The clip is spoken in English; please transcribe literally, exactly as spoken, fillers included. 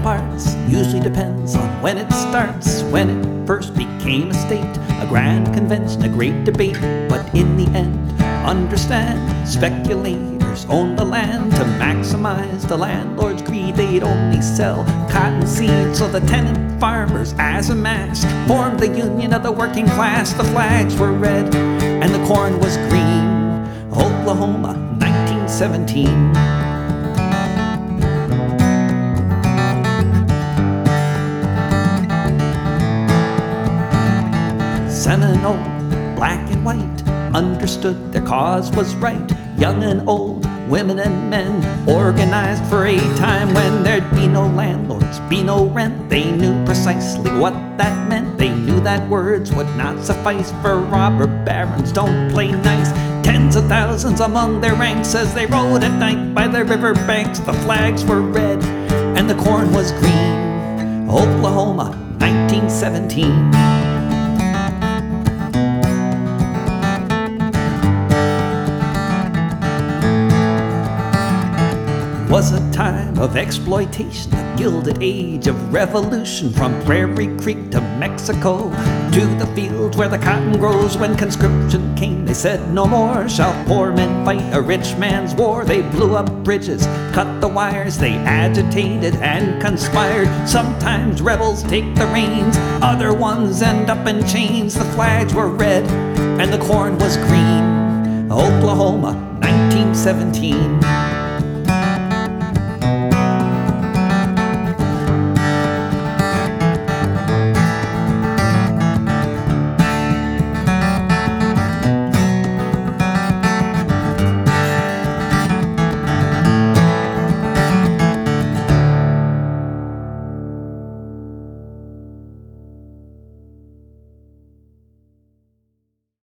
hearts usually depends on when it starts. When it first became a state, a grand convention, a great debate. But in the end, understand, speculators owned the land to maximize the landlord's greed. They'd only sell cotton seed, so the tenant farmers as a mass formed the union of the working class. The flags were red and the corn was green. Oklahoma, nineteen seventeen. Seminole, black and white, understood their cause was right. Young and old, women and men, organized for a time when there'd be no landlords, be no rent. They knew precisely what that meant. They knew that words would not suffice, for robber barons don't play nice. Tens of thousands among their ranks as they rode at night by the river banks. The flags were red and the corn was green. Oklahoma, nineteen seventeen. Was a time of exploitation, a gilded age of revolution. From Prairie Creek to Mexico, to the fields where the cotton grows. When conscription came, they said, no more shall poor men fight a rich man's war. They blew up bridges, cut the wires, they agitated and conspired. Sometimes rebels take the reins, other ones end up in chains. The flags were red and the corn was green. Oklahoma, nineteen seventeen.